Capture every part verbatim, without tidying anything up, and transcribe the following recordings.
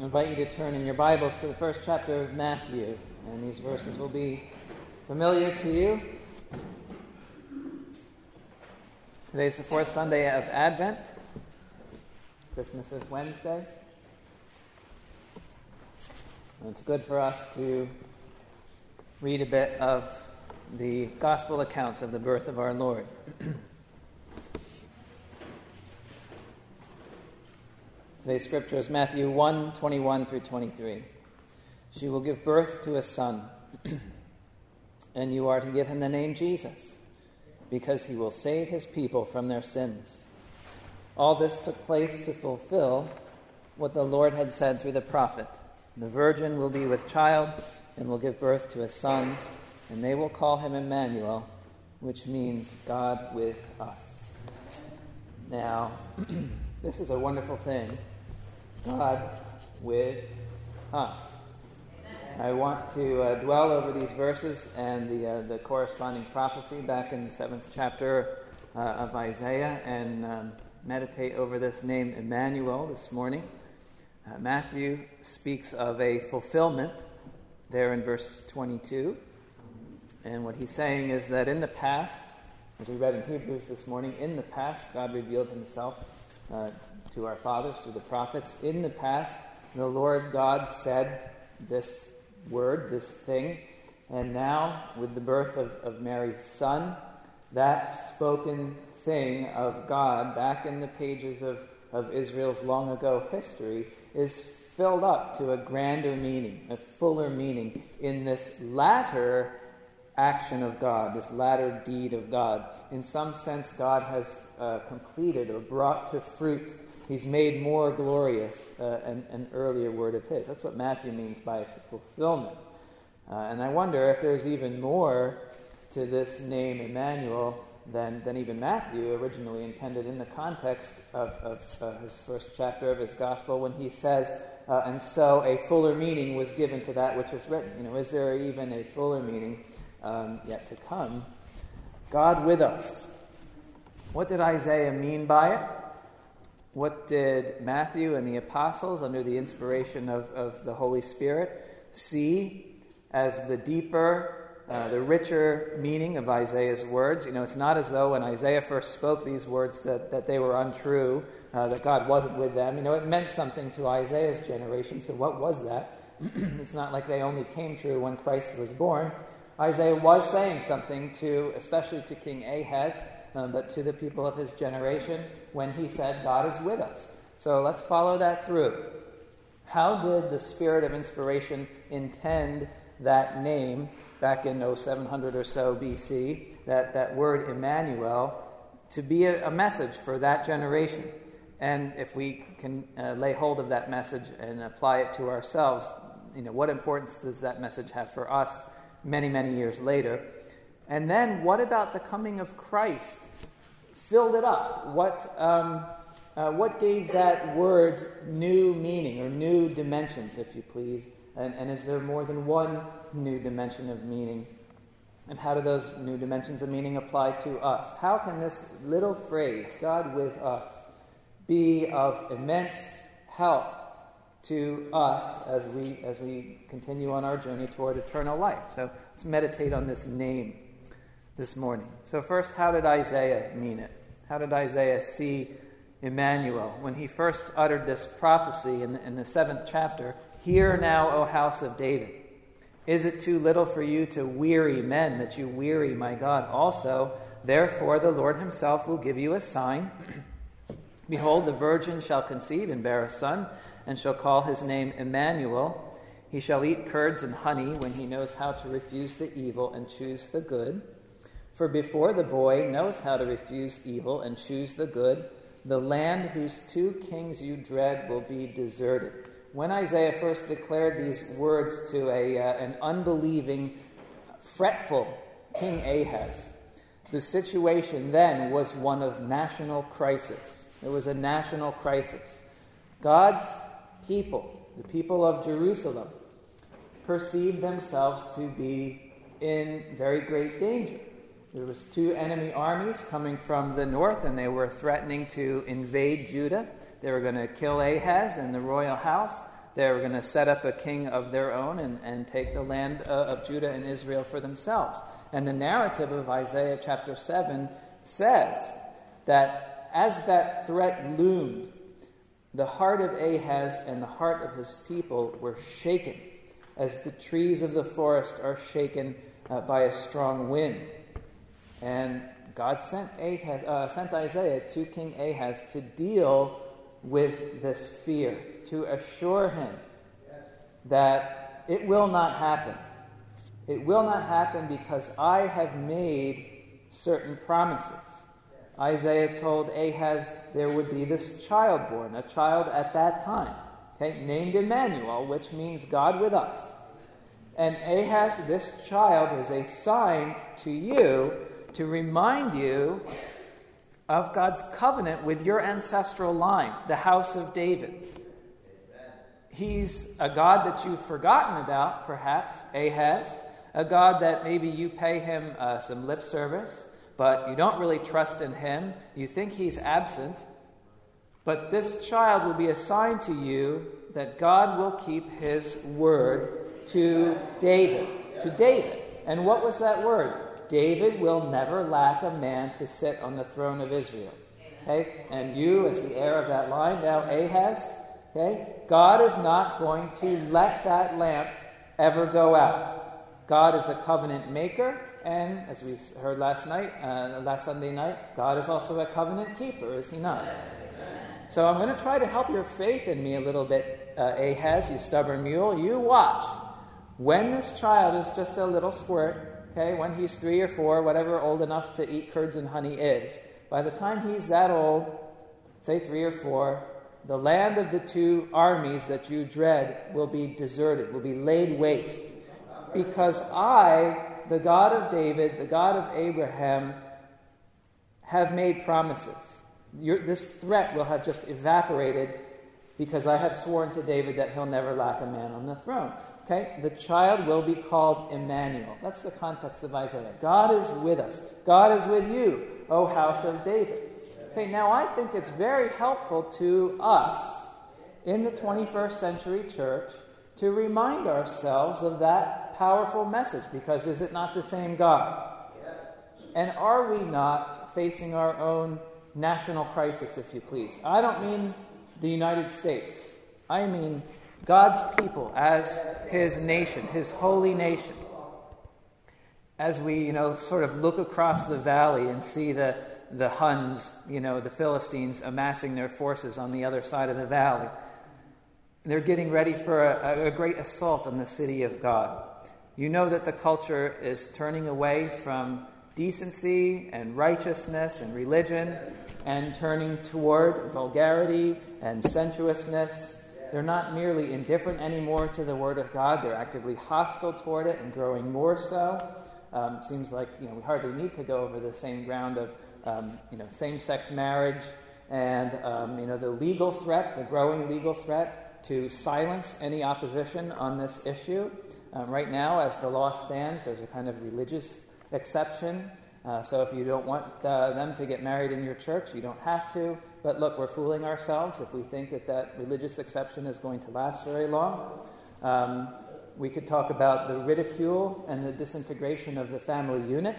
I invite you to turn in your Bibles to the first chapter of Matthew, and these verses will be familiar to you. Today's the fourth Sunday of Advent. Christmas is Wednesday. And it's good for us to read a bit of the gospel accounts of the birth of our Lord. Today's scripture is Matthew one, twenty-one through twenty-three. She will give birth to a son, and you are to give him the name Jesus, because he will save his people from their sins. All this took place to fulfill what the Lord had said through the prophet. The virgin will be with child and will give birth to a son, and they will call him Emmanuel, which means God with us. Now, this is a wonderful thing. God with us. I want to uh, dwell over these verses and the uh, the corresponding prophecy back in the seventh chapter uh, of Isaiah and um, meditate over this name Emmanuel this morning. Uh, Matthew speaks of a fulfillment there in verse twenty-two. And what he's saying is that in the past, as we read in Hebrews this morning, in the past God revealed himself uh, to our fathers through the prophets. In the past, the Lord God said this word, this thing, and now with the birth of, of Mary's son, that spoken thing of God back in the pages of, of Israel's long ago history is filled up to a grander meaning, a fuller meaning in this latter action of God, this latter deed of God. In some sense, God has uh, completed or brought to fruit. He's made more glorious uh, an, an earlier word of his. That's what Matthew means by its fulfillment. Uh, and I wonder if there's even more to this name Emmanuel than, than even Matthew originally intended in the context of, of uh, his first chapter of his gospel when he says, uh, and so a fuller meaning was given to that which is written. You know, is there even a fuller meaning um, yet to come? God with us. What did Isaiah mean by it? What did Matthew and the apostles, under the inspiration of, of the Holy Spirit, see as the deeper, uh, the richer meaning of Isaiah's words? You know, it's not as though when Isaiah first spoke these words that, that they were untrue, uh, that God wasn't with them. You know, it meant something to Isaiah's generation, so what was that? It's not like they only came true when Christ was born. Isaiah was saying something to, especially to King Ahaz, Um, but to the people of his generation when he said, God is with us. So let's follow that through. How did the spirit of inspiration intend that name back in oh seven hundred or so B C, that, that word Emmanuel, to be a, a message for that generation? And if we can uh, lay hold of that message and apply it to ourselves, you know, what importance does that message have for us many, many years later? And then, what about the coming of Christ? Filled it up. What um, uh, what gave that word new meaning, or new dimensions, if you please? And, and is there more than one new dimension of meaning? And how do those new dimensions of meaning apply to us? How can this little phrase, God with us, be of immense help to us as we as we continue on our journey toward eternal life? So let's meditate on this name this morning. So first, how did Isaiah mean it? How did Isaiah see Emmanuel? When he first uttered this prophecy in, in the seventh chapter, "Hear now, O house of David. Is it too little for you to weary men, that you weary my God also? Therefore the Lord himself will give you a sign. Behold, the virgin shall conceive and bear a son, and shall call his name Emmanuel. He shall eat curds and honey when he knows how to refuse the evil and choose the good. For before the boy knows how to refuse evil and choose the good, the land whose two kings you dread will be deserted." When Isaiah first declared these words to a uh, an unbelieving, fretful King Ahaz, the situation then was one of national crisis. It was a national crisis. God's people, the people of Jerusalem, perceived themselves to be in very great danger. There was two enemy armies coming from the north, and they were threatening to invade Judah. They were going to kill Ahaz and the royal house. They were going to set up a king of their own and, and take the land uh, of Judah and Israel for themselves. And the narrative of Isaiah chapter seven says that as that threat loomed, the heart of Ahaz and the heart of his people were shaken, as the trees of the forest are shaken uh, by a strong wind. And God sent Ahaz, uh, sent Isaiah to King Ahaz to deal with this fear, to assure him that it will not happen. It will not happen because I have made certain promises. Isaiah told Ahaz there would be this child born, a child at that time, okay, named Emmanuel, which means God with us. And Ahaz, this child, is a sign to you to remind you of God's covenant with your ancestral line, the house of David. He's a God that you've forgotten about, perhaps, Ahaz, a God that maybe you pay him uh, some lip service, but you don't really trust in him. You think he's absent. But this child will be a sign to you that God will keep his word to David. To David. And what was that word? David will never lack a man to sit on the throne of Israel. Okay? And you, as the heir of that line, now Ahaz, okay? God is not going to let that lamp ever go out. God is a covenant maker. And as we heard last night, uh, last Sunday night, God is also a covenant keeper, is he not? So I'm going to try to help your faith in me a little bit, uh, Ahaz, you stubborn mule. You watch. When this child is just a little squirt, okay, when he's three or four, whatever old enough to eat curds and honey is, by the time he's that old, say three or four, the land of the two armies that you dread will be deserted, will be laid waste. Because I, the God of David, the God of Abraham, have made promises. Your, this threat will have just evaporated because I have sworn to David that he'll never lack a man on the throne. Okay? The child will be called Emmanuel. That's the context of Isaiah. God is with us. God is with you, O house of David. Okay, now I think it's very helpful to us in the twenty-first century church to remind ourselves of that powerful message, because is it not the same God? Yes. And are we not facing our own national crisis, if you please? I don't mean the United States. I mean God's people as his nation, his holy nation. As we, you know, sort of look across the valley and see the, the Huns, you know, the Philistines amassing their forces on the other side of the valley. They're getting ready for a, a great assault on the city of God. You know that the culture is turning away from decency and righteousness and religion and turning toward vulgarity and sensuousness. They're not merely indifferent anymore to the Word of God. They're actively hostile toward it and growing more so. Um, seems like, you know, we hardly need to go over the same ground of, um, you know, same-sex marriage and, um, you know, the legal threat, the growing legal threat to silence any opposition on this issue. Um, right now, as the law stands, there's a kind of religious exception. Uh, so if you don't want uh, them to get married in your church, you don't have to. But look, we're fooling ourselves if we think that that religious exception is going to last very long. Um, we could talk about the ridicule and the disintegration of the family unit,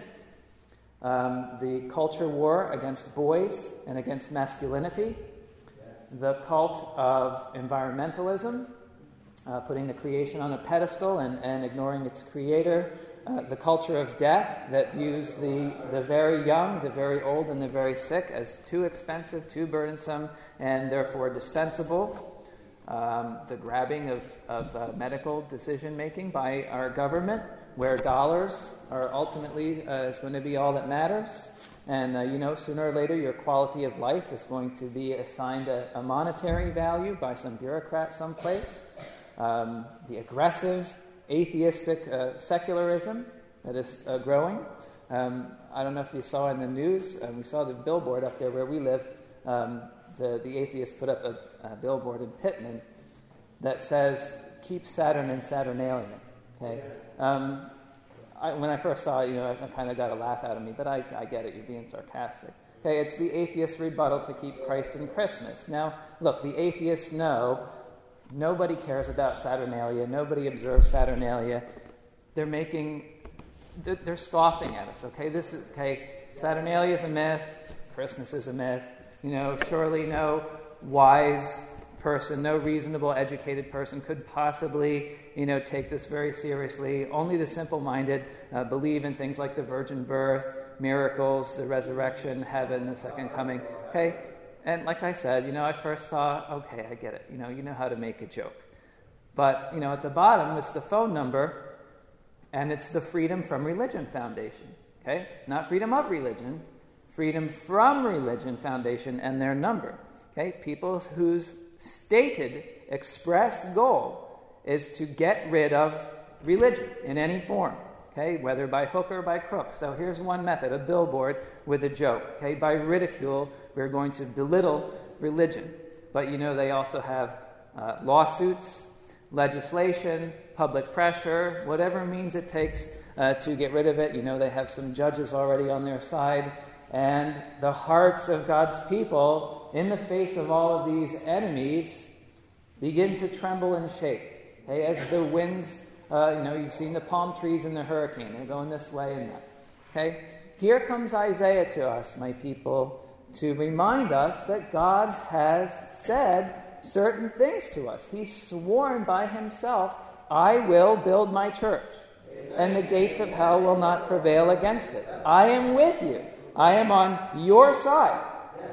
um, the culture war against boys and against masculinity, the cult of environmentalism, uh, putting the creation on a pedestal and, and ignoring its creator, uh, the culture of death that views the, the very young, the very old, and the very sick as too expensive, too burdensome, and therefore dispensable. Um, the grabbing of, of uh, medical decision-making by our government, where dollars are ultimately uh, is going to be all that matters. And, uh, you know, sooner or later your quality of life is going to be assigned a, a monetary value by some bureaucrat someplace. Um, the aggressive, atheistic uh, secularism that is uh, growing. Um, I don't know if you saw in the news, uh, we saw the billboard up there where we live. Um, the, the atheists put up a, a billboard in Pittman that says, "Keep Saturn and Saturnalian." Okay? Um, I, when I first saw it, you know, it, it kind of got a laugh out of me, but I, I get it, you're being sarcastic. Okay, it's the atheist rebuttal to keep Christ in Christmas. Now, look, the atheists know Nobody cares about Saturnalia. Nobody observes Saturnalia. They're making, they're scoffing at us, okay? This is, okay, Saturnalia is a myth. Christmas is a myth. You know, surely no wise person, no reasonable, educated person could possibly, you know, take this very seriously. Only the simple-minded uh, believe in things like the virgin birth, miracles, the resurrection, heaven, the second coming. Okay? And like I said, you know, I first thought, okay, I get it. You know, you know how to make a joke. But, you know, at the bottom is the phone number, and it's the Freedom from Religion Foundation. Okay? Not Freedom of Religion, Freedom from Religion Foundation and their number. Okay? People whose stated express goal is to get rid of religion in any form. Okay? Whether by hook or by crook. So here's one method, a billboard with a joke. Okay? By ridicule, we're going to belittle religion. But you know, they also have uh, lawsuits, legislation, public pressure, whatever means it takes uh, to get rid of it. You know, they have some judges already on their side. And the hearts of God's people, in the face of all of these enemies, begin to tremble and shake. Okay? As the winds, uh, you know, you've seen the palm trees in the hurricane. They're going this way and that. Okay? Here comes Isaiah to us, my people, to remind us that God has said certain things to us. He's sworn by himself, I will build my church, and the gates of hell will not prevail against it. I am with you. I am on your side.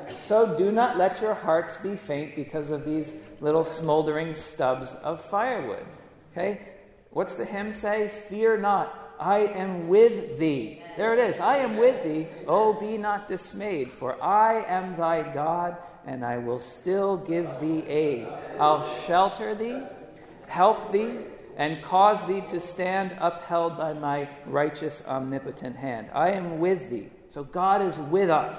So do not let your hearts be faint because of these little smoldering stubs of firewood. Okay? What's the hymn say? Fear not. I am with thee. There it is. I am with thee. Oh, be not dismayed, for I am thy God, and I will still give thee aid. I'll shelter thee, help thee, and cause thee to stand upheld by my righteous, omnipotent hand. I am with thee. So God is with us.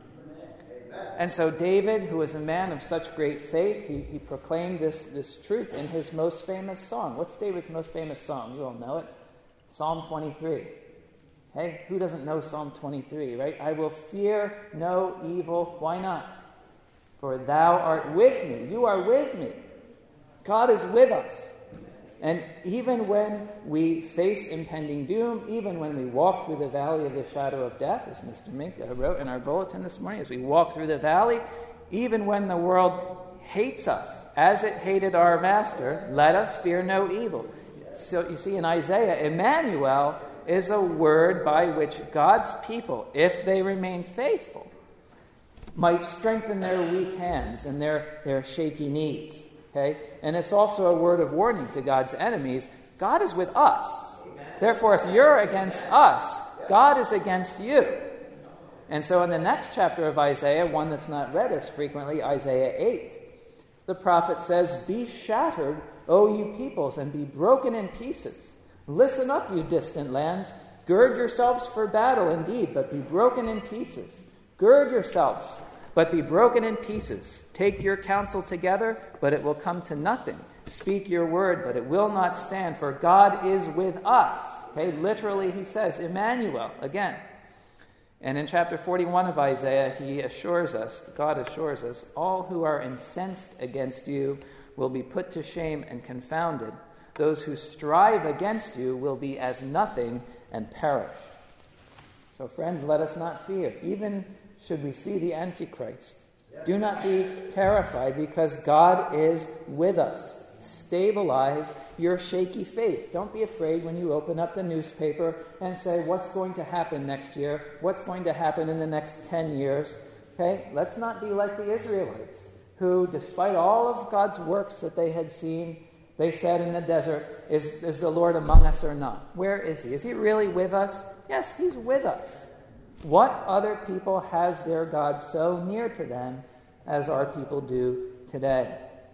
And so David, who is a man of such great faith, he, he proclaimed this, this truth in his most famous song. What's David's most famous song? You all know it. Psalm twenty-three. Hey, who doesn't know Psalm twenty-three, right? I will fear no evil. Why not? For thou art with me. You are with me. God is with us. And even when we face impending doom, even when we walk through the valley of the shadow of death, as Mister Mink wrote in our bulletin this morning, as we walk through the valley, even when the world hates us as it hated our master, let us fear no evil. So you see in Isaiah, Emmanuel is a word by which God's people, if they remain faithful, might strengthen their weak hands and their, their shaky knees. Okay? And it's also a word of warning to God's enemies. God is with us. Therefore, if you're against us, God is against you. And so in the next chapter of Isaiah, one that's not read as frequently, Isaiah eight, the prophet says, Be shattered, O you peoples, and be broken in pieces. Listen up, you distant lands. Gird yourselves for battle indeed, but be broken in pieces. Gird yourselves, but be broken in pieces. Take your counsel together, but it will come to nothing. Speak your word, but it will not stand, for God is with us. Okay, literally he says, Emmanuel, again. And in chapter forty-one of Isaiah, he assures us, God assures us, all who are incensed against you will be put to shame and confounded. Those who strive against you will be as nothing and perish. So friends, let us not fear. Even should we see the Antichrist, do not be terrified, because God is with us. Stabilize your shaky faith. Don't be afraid when you open up the newspaper and say, what's going to happen next year? What's going to happen in the next ten years? Okay, let's not be like the Israelites, who, despite all of God's works that they had seen, they said in the desert, is, is the Lord among us or not? Where is he? Is he really with us? Yes, he's with us. What other people has their God so near to them as our people do today?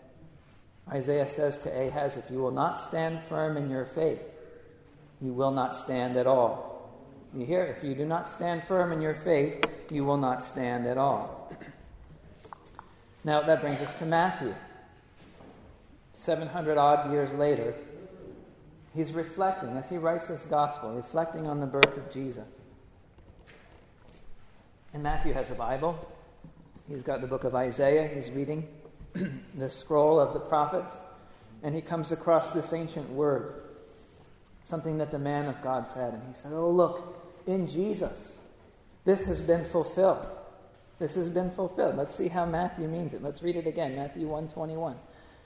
Isaiah says to Ahaz, if you will not stand firm in your faith, you will not stand at all. You hear? If you do not stand firm in your faith, you will not stand at all. Now that brings us to Matthew. seven hundred odd years later, he's reflecting, as he writes this gospel, reflecting on the birth of Jesus. And Matthew has a Bible. He's got the book of Isaiah. He's reading the scroll of the prophets. And he comes across this ancient word, something that the man of God said. And he said, oh, look, in Jesus, this has been fulfilled. This has been fulfilled. Let's see how Matthew means it. Let's read it again. Matthew one twenty-one.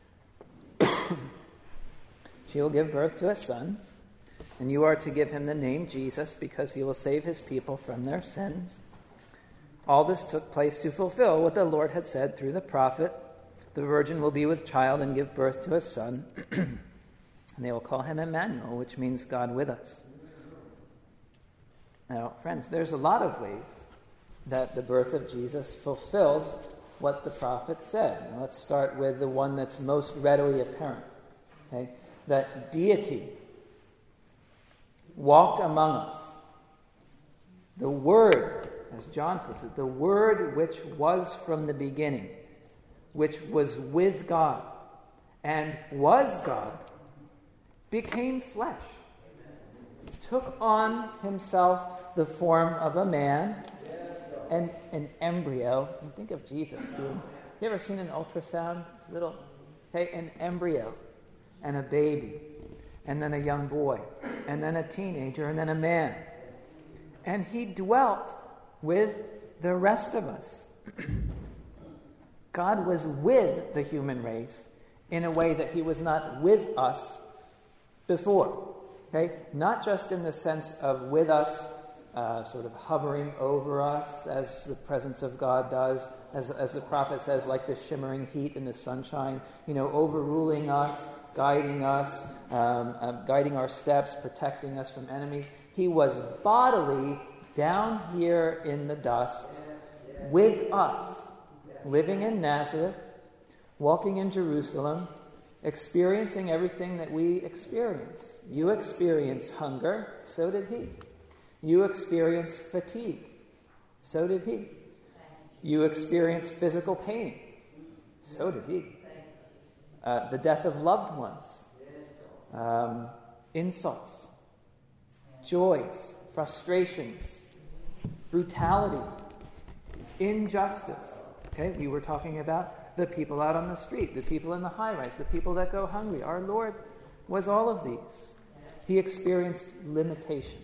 She will give birth to a son, and you are to give him the name Jesus, because he will save his people from their sins. All this took place to fulfill what the Lord had said through the prophet. The virgin will be with child and give birth to a son, and they will call him Emmanuel, which means God with us. Now, friends, there's a lot of ways that the birth of Jesus fulfills what the prophet said. Now, let's start with the one that's most readily apparent. Okay? That deity walked among us. The Word, as John puts it, the Word which was from the beginning, which was with God and was God, became flesh, took on himself the form of a man and an embryo. And think of Jesus being, you ever seen an ultrasound? It's little, okay, an embryo and a baby, and then a young boy, and then a teenager, and then a man. And he dwelt with the rest of us. God was with the human race in a way that he was not with us before. Okay? Not just in the sense of with us, uh, sort of hovering over us as the presence of God does, as, as the prophet says, like the shimmering heat in the sunshine, you know, overruling us, guiding us, um, uh, guiding our steps, protecting us from enemies. He was bodily down here in the dust with us, living in Nazareth, walking in Jerusalem, experiencing everything that we experience. You experience hunger, so did he. You experience fatigue, so did he. You experience physical pain, so did he. Uh, the death of loved ones, um, insults, joys, frustrations, brutality, injustice. Okay, we were talking about the people out on the street, the people in the high-rise, the people that go hungry. Our Lord was all of these. He experienced limitations.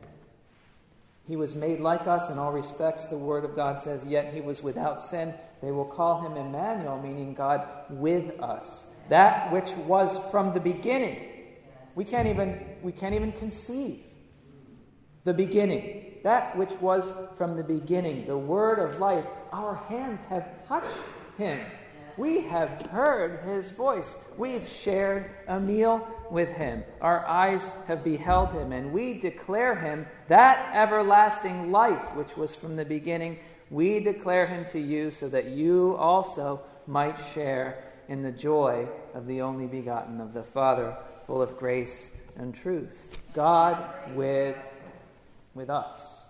He was made like us in all respects. The Word of God says, yet he was without sin. They will call him Emmanuel, meaning God with us. That which was from the beginning. We can't even, we can't even conceive the beginning. That which was from the beginning, the Word of life. Our hands have touched him. We have heard his voice. We've shared a meal with him. Our eyes have beheld him, and we declare him that everlasting life which was from the beginning. We declare him to you so that you also might share in the joy of the only begotten of the Father, full of grace and truth. God with, with us.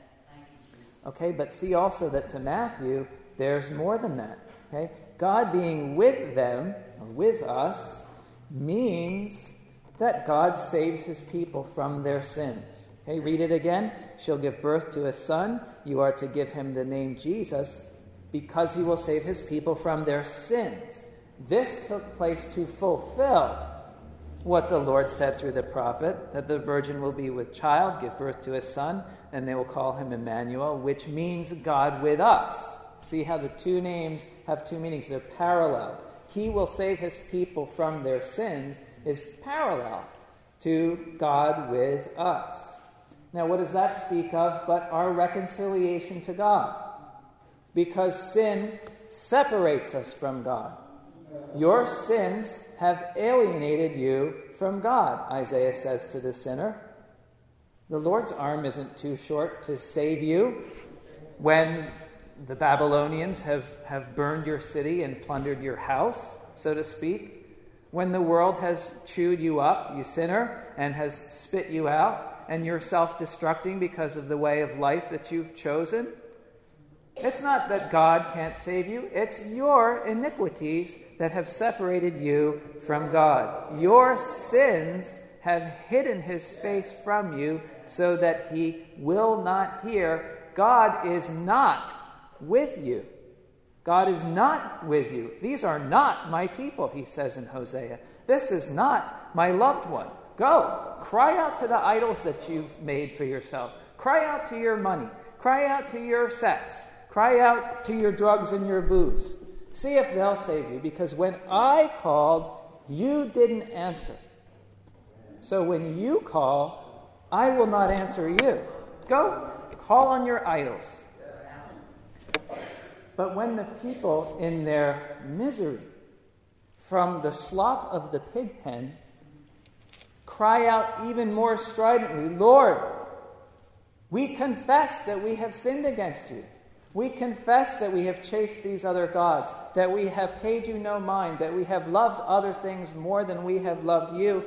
Okay, but see also that to Matthew, there's more than that. Okay? God being with them, or with us, means that God saves his people from their sins. Okay, read it again. She'll give birth to a son. You are to give him the name Jesus, because he will save his people from their sins. This took place to fulfill what the Lord said through the prophet, that the virgin will be with child, give birth to a son, and they will call him Emmanuel, which means God with us. See how the two names have two meanings. They're parallel. He will save his people from their sins is parallel to God with us. Now, what does that speak of but our reconciliation to God? Because sin separates us from God. Your sins have alienated you from God, Isaiah says to the sinner. The Lord's arm isn't too short to save you when the Babylonians have, have burned your city and plundered your house, so to speak. When the world has chewed you up, you sinner, and has spit you out, and you're self-destructing because of the way of life that you've chosen. It's not that God can't save you. It's your iniquities that have separated you from God. Your sins have hidden his face from you so that he will not hear. God is not with you. God is not with you. These are not my people, he says in Hosea. This is not my loved one. Go, cry out to the idols that you've made for yourself. Cry out to your money. Cry out to your sex. Cry out to your drugs and your booze. See if they'll save you, because when I called, you didn't answer. So when you call, I will not answer you. Go, call on your idols. But when the people in their misery from the slop of the pig pen cry out even more stridently, Lord, we confess that we have sinned against you. We confess that we have chased these other gods, that we have paid you no mind, that we have loved other things more than we have loved you.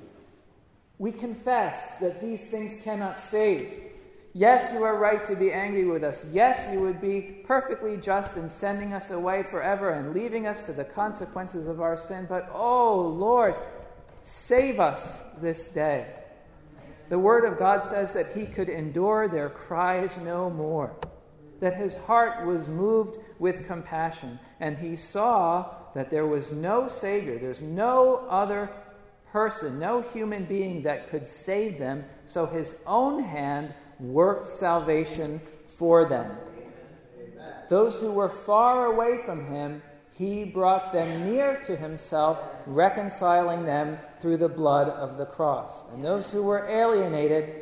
We confess that these things cannot save. Yes, you are right to be angry with us. Yes, you would be perfectly just in sending us away forever and leaving us to the consequences of our sin. But, oh, Lord, save us this day. The Word of God says that he could endure their cries no more, that his heart was moved with compassion, and he saw that there was no Savior, there's no other person, no human being that could save them, so his own hand worked salvation for them. Amen. Those who were far away from him, he brought them near to himself, reconciling them through the blood of the cross. And those who were alienated,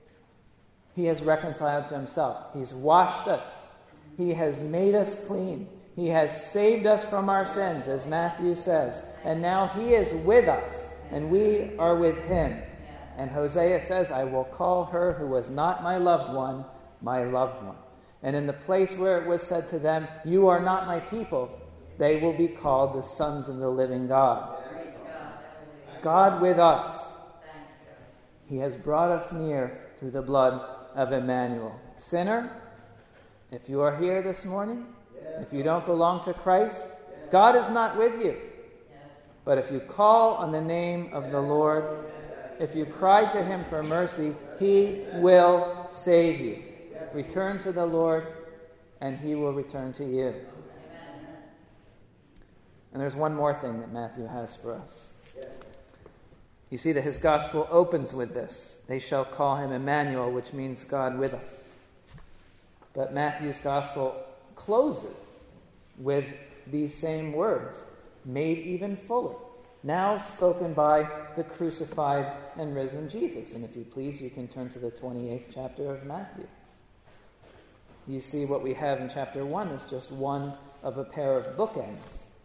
he has reconciled to himself. He's washed us. He has made us clean. He has saved us from our sins, as Matthew says. And now he is with us, and we are with him. And Hosea says, I will call her who was not my loved one, my loved one. And in the place where it was said to them, you are not my people, they will be called the sons of the living God. God with us. He has brought us near through the blood of Emmanuel. Sinner, if you are here this morning, if you don't belong to Christ, God is not with you. But if you call on the name of the Lord, if you cry to him for mercy, he will save you. Return to the Lord, and he will return to you. And there's one more thing that Matthew has for us. You see that his gospel opens with this. They shall call him Emmanuel, which means God with us. But Matthew's gospel closes with these same words, made even fuller, now spoken by the crucified and risen Jesus. And if you please, you can turn to the twenty-eighth chapter of Matthew. You see what we have in chapter one is just one of a pair of bookends.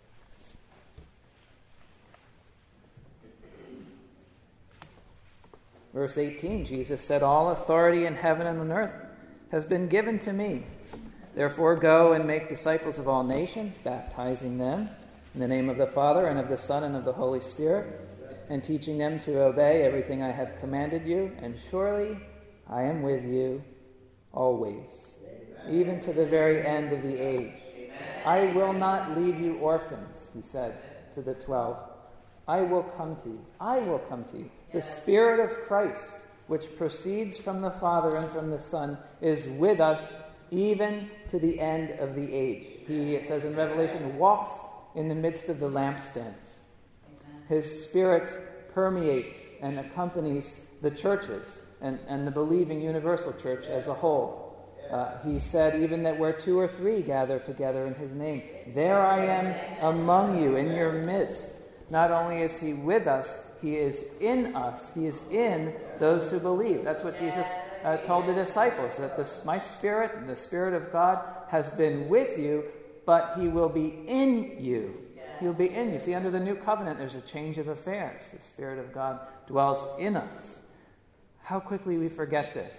Verse eighteen, Jesus said, all authority in heaven and on earth has been given to me. Therefore go and make disciples of all nations, baptizing them in the name of the Father and of the Son and of the Holy Spirit, and teaching them to obey everything I have commanded you. And surely I am with you always, Amen. Even to the very end of the age. Amen. I will not leave you orphans, he said to the twelve. I will come to you. I will come to you. The Spirit of Christ, which proceeds from the Father and from the Son, is with us even to the end of the age. He, it says in Revelation, walks in the midst of the lampstands. His Spirit permeates and accompanies the churches and, and the believing universal church as a whole. Uh, he said even that where two or three gather together in his name, there I am among you in your midst. Not only is he with us, he is in us. He is in those who believe. That's what Jesus uh, told the disciples, that this, my Spirit, the Spirit of God, has been with you, but he will be in you. He will be in you. See, under the new covenant, there's a change of affairs. The Spirit of God dwells in us. How quickly we forget this.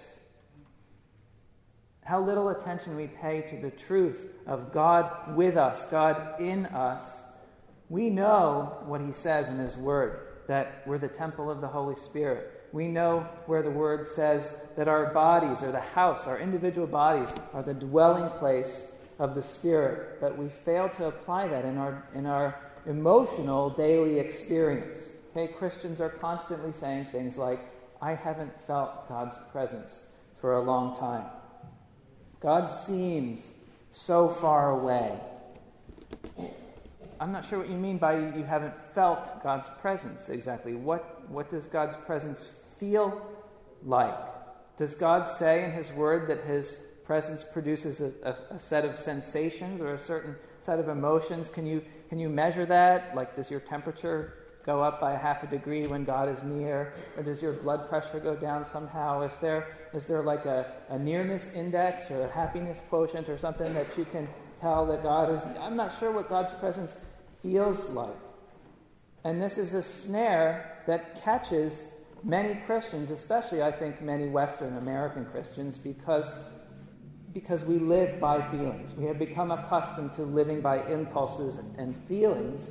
How little attention we pay to the truth of God with us, God in us. We know what he says in his word, that we're the temple of the Holy Spirit. We know where the word says that our bodies, or the house, our individual bodies, are the dwelling place of the Spirit, but we fail to apply that in our in our emotional daily experience. Okay, Christians are constantly saying things like, I haven't felt God's presence for a long time. God seems so far away. I'm not sure what you mean by you haven't felt God's presence exactly. What, what does God's presence feel like? Does God say in his word that his presence produces a, a, a set of sensations or a certain set of emotions? Can you, can you measure that? Like, does your temperature go up by a half a degree when God is near? Or does your blood pressure go down somehow? Is there is there like a, a nearness index or a happiness quotient or something that you can tell that God is... I'm not sure what God's presence feels like. And this is a snare that catches many Christians, especially I think many Western American Christians, because, because we live by feelings. We have become accustomed to living by impulses and feelings.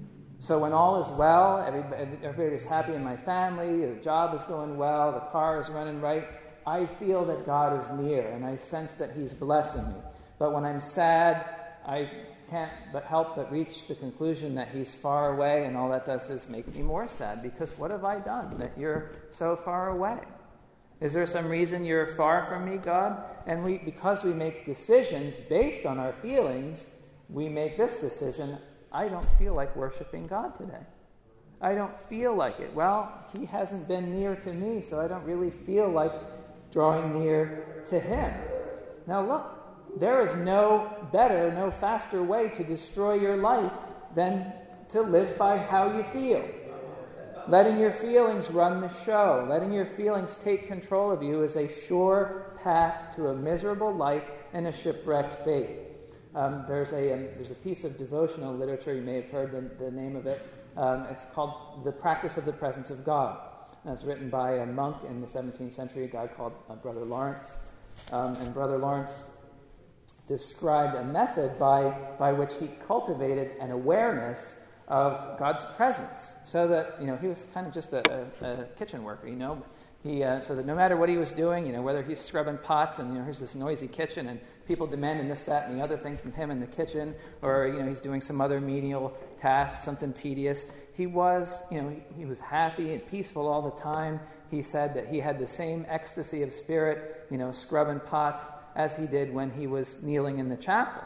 So when all is well, everybody, everybody's happy in my family, the job is going well, the car is running right, I feel that God is near and I sense that he's blessing me. But when I'm sad, I can't but help but reach the conclusion that he's far away, and all that does is make me more sad, because what have I done that you're so far away? Is there some reason you're far from me, God? And we, because we make decisions based on our feelings, we make this decision: I don't feel like worshiping God today. I don't feel like it. Well, he hasn't been near to me, so I don't really feel like drawing near to him. Now look, there is no better, no faster way to destroy your life than to live by how you feel. Letting your feelings run the show, letting your feelings take control of you is a sure path to a miserable life and a shipwrecked faith. Um, there's a um, there's a piece of devotional literature, you may have heard the, the name of it. Um, it's called The Practice of the Presence of God. And it's written by a monk in the seventeenth century, a guy called uh, Brother Lawrence. Um, and Brother Lawrence described a method by, by which he cultivated an awareness of God's presence. So that, you know, he was kind of just a, a, a kitchen worker, you know. He, uh, so that no matter what he was doing, you know, whether he's scrubbing pots and, you know, here's this noisy kitchen and people demanding this, that, and the other thing from him in the kitchen, or, you know, he's doing some other menial task, something tedious, he was, you know, he, he was happy and peaceful all the time. He said that he had the same ecstasy of spirit, you know, scrubbing pots, as he did when he was kneeling in the chapel.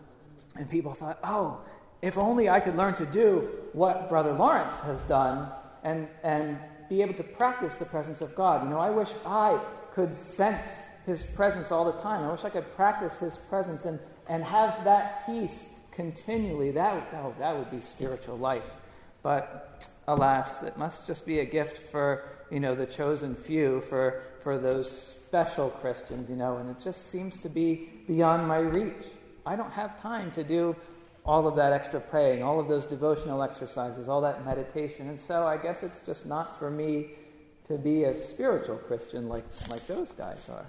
And people thought, oh, if only I could learn to do what Brother Lawrence has done and and be able to practice the presence of God. You know, I wish I could sense his presence all the time. I wish I could practice his presence and, and have that peace continually. That, that, that would be spiritual life. But alas, it must just be a gift for, you know, the chosen few, for, for those special Christians, you know, and it just seems to be beyond my reach. I don't have time to do all of that extra praying, all of those devotional exercises, all that meditation. And so I guess it's just not for me to be a spiritual Christian like, like those guys are.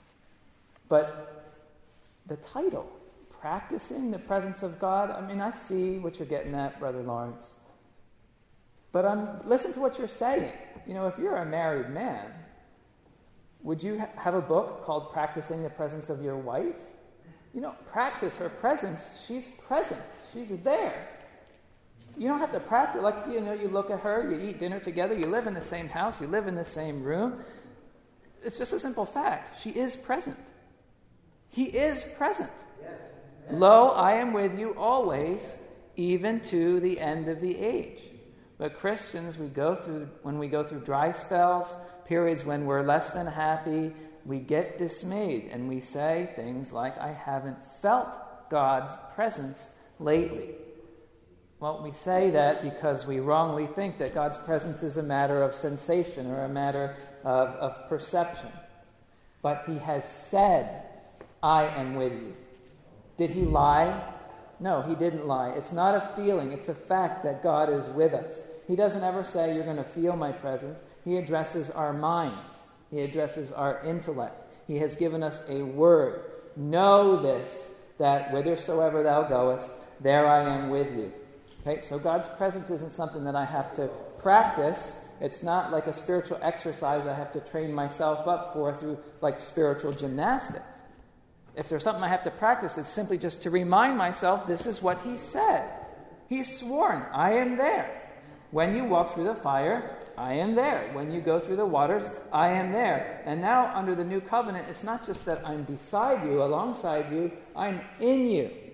But the title, Practicing the Presence of God, I mean, I see what you're getting at, Brother Lawrence. But um, listen to what you're saying. You know, if you're a married man, would you ha- have a book called Practicing the Presence of Your Wife? You don't practice her presence. She's present. She's there. You don't have to practice. Like, you know, you look at her, you eat dinner together, you live in the same house, you live in the same room. It's just a simple fact. She is present. He is present. Yes. Lo, I am with you always, even to the end of the age. But Christians, we go through, when we go through dry spells, periods when we're less than happy, we get dismayed and we say things like, I haven't felt God's presence lately. Well, we say that because we wrongly think that God's presence is a matter of sensation or a matter of, of perception. But he has said, I am with you. Did he lie? No, he didn't lie. It's not a feeling, it's a fact that God is with us. He doesn't ever say, you're going to feel my presence. He addresses our minds. He addresses our intellect. He has given us a word. Know this, that whithersoever thou goest, there I am with you. Okay, so God's presence isn't something that I have to practice. It's not like a spiritual exercise I have to train myself up for through like spiritual gymnastics. If there's something I have to practice, it's simply just to remind myself this is what he said. He's sworn, I am there. When you walk through the fire, I am there. When you go through the waters, I am there. And now under the new covenant, it's not just that I'm beside you, alongside you, I'm in you.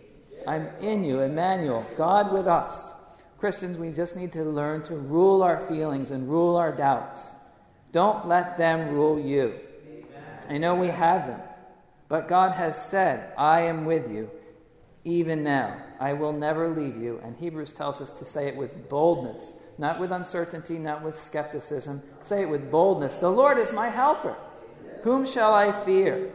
I'm in you, Emmanuel, God with us. Christians, we just need to learn to rule our feelings and rule our doubts. Don't let them rule you. I know we have them, but God has said, I am with you, even now. I will never leave you. And Hebrews tells us to say it with boldness, not with uncertainty, not with skepticism. Say it with boldness. The Lord is my helper. Whom shall I fear?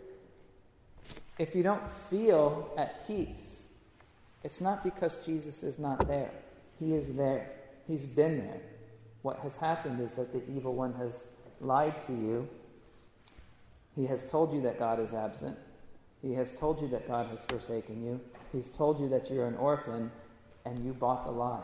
If you don't feel at peace, it's not because Jesus is not there. He is there. He's been there. What has happened is that the evil one has lied to you. He has told you that God is absent. He has told you that God has forsaken you. He's told you that you're an orphan, and you bought the lie.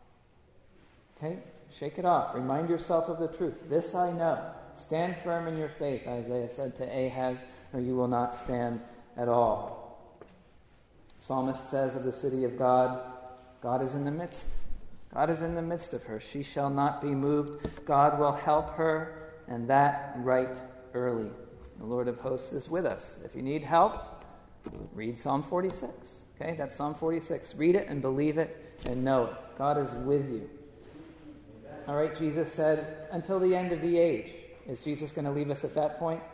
Okay? Shake it off. Remind yourself of the truth. This I know. Stand firm in your faith, Isaiah said to Ahaz, or you will not stand at all. Psalmist says of the city of God, God is in the midst. God is in the midst of her. She shall not be moved. God will help her, and that right early. The Lord of hosts is with us. If you need help, read Psalm forty-six. Okay, that's Psalm forty-six. Read it and believe it and know it. God is with you. All right, Jesus said, until the end of the age. Is Jesus going to leave us at that point?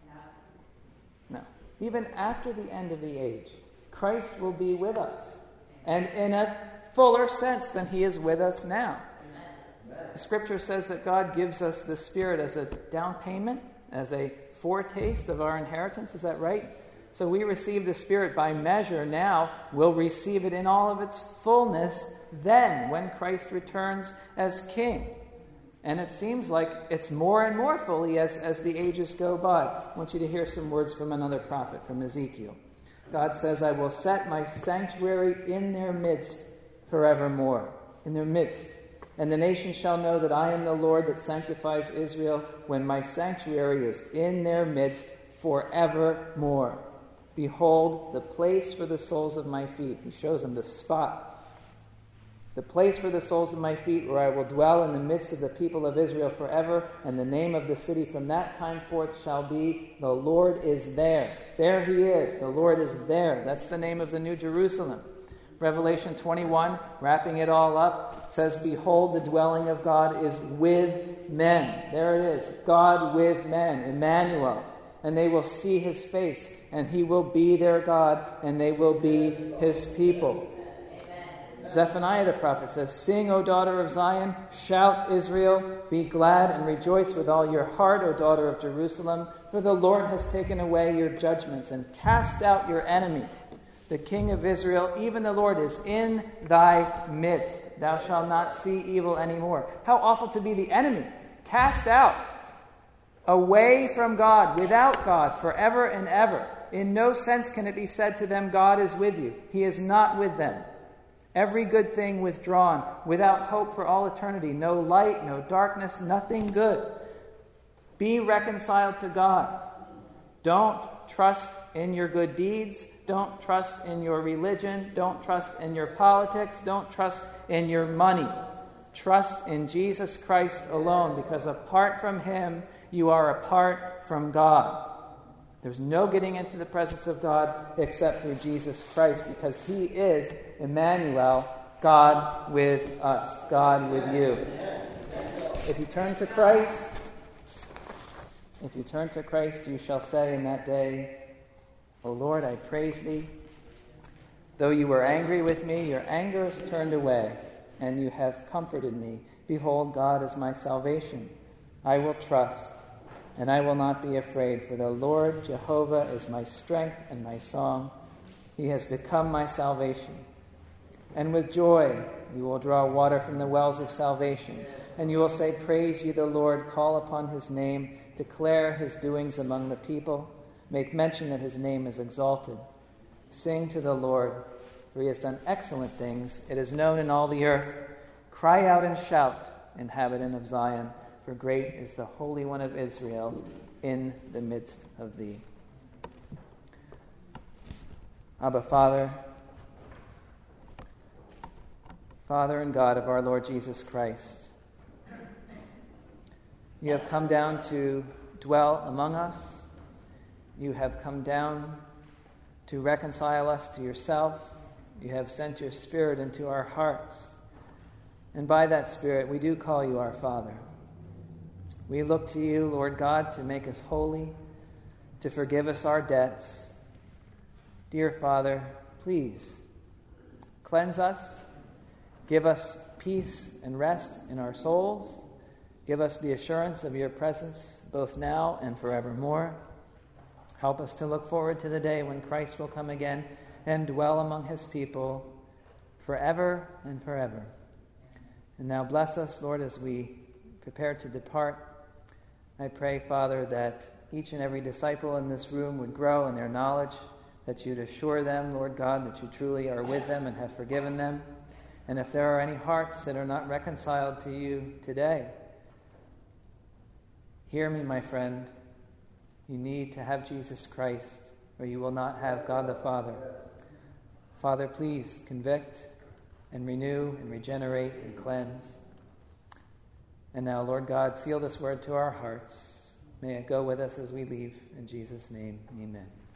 No. Even after the end of the age, Christ will be with us. And in a fuller sense than he is with us now. The Scripture says that God gives us the Spirit as a down payment, as a foretaste of our inheritance. Is that right? So we receive the Spirit by measure now. We'll receive it in all of its fullness then, when Christ returns as King. And it seems like it's more and more fully as, as the ages go by. I want you to hear some words from another prophet, from Ezekiel. God says, I will set my sanctuary in their midst forevermore. In their midst. And the nation shall know that I am the Lord that sanctifies Israel when my sanctuary is in their midst forevermore. Behold, the place for the soles of my feet. He shows them the spot. The place for the soles of my feet, where I will dwell in the midst of the people of Israel forever, and the name of the city from that time forth shall be, the Lord is there. There he is. The Lord is there. That's the name of the New Jerusalem. Revelation twenty-one, wrapping it all up, says, behold, the dwelling of God is with men. There it is. God with men. Emmanuel. And they will see his face, and he will be their God, and they will be his people. Zephaniah the prophet says, sing, O daughter of Zion, shout, Israel, be glad and rejoice with all your heart, O daughter of Jerusalem, for the Lord has taken away your judgments and cast out your enemy. The King of Israel, even the Lord, is in thy midst. Thou shalt not see evil anymore. How awful to be the enemy, cast out, away from God, without God, forever and ever. In no sense can it be said to them, God is with you. He is not with them. Every good thing withdrawn, without hope for all eternity. No light, no darkness, nothing good. Be reconciled to God. Don't trust in your good deeds. Don't trust in your religion. Don't trust in your politics. Don't trust in your money. Trust in Jesus Christ alone, because apart from him, you are apart from God. There's no getting into the presence of God except through Jesus Christ, because he is Emmanuel, God with us, God with you. If you turn to Christ, if you turn to Christ, you shall say in that day, O Lord, I praise thee. Though you were angry with me, your anger is turned away, and you have comforted me. Behold, God is my salvation. I will trust, and I will not be afraid, for the Lord Jehovah is my strength and my song. He has become my salvation. And with joy you will draw water from the wells of salvation. And you will say, praise ye the Lord, call upon his name, declare his doings among the people, make mention that his name is exalted. Sing to the Lord, for he has done excellent things. It is known in all the earth. Cry out and shout, inhabitant of Zion, for great is the Holy One of Israel in the midst of thee. Abba, Father, Father and God of our Lord Jesus Christ, you have come down to dwell among us. You have come down to reconcile us to yourself. You have sent your Spirit into our hearts. And by that Spirit, we do call you our Father. We look to you, Lord God, to make us holy, to forgive us our debts. Dear Father, please cleanse us, give us peace and rest in our souls, give us the assurance of your presence both now and forevermore. Help us to look forward to the day when Christ will come again and dwell among his people forever and forever. And now bless us, Lord, as we prepare to depart. I pray, Father, that each and every disciple in this room would grow in their knowledge, that you'd assure them, Lord God, that you truly are with them and have forgiven them. And if there are any hearts that are not reconciled to you today, hear me, my friend. You need to have Jesus Christ, or you will not have God the Father. Father, please convict and renew and regenerate and cleanse. And now, Lord God, seal this word to our hearts. May it go with us as we leave. In Jesus' name, amen.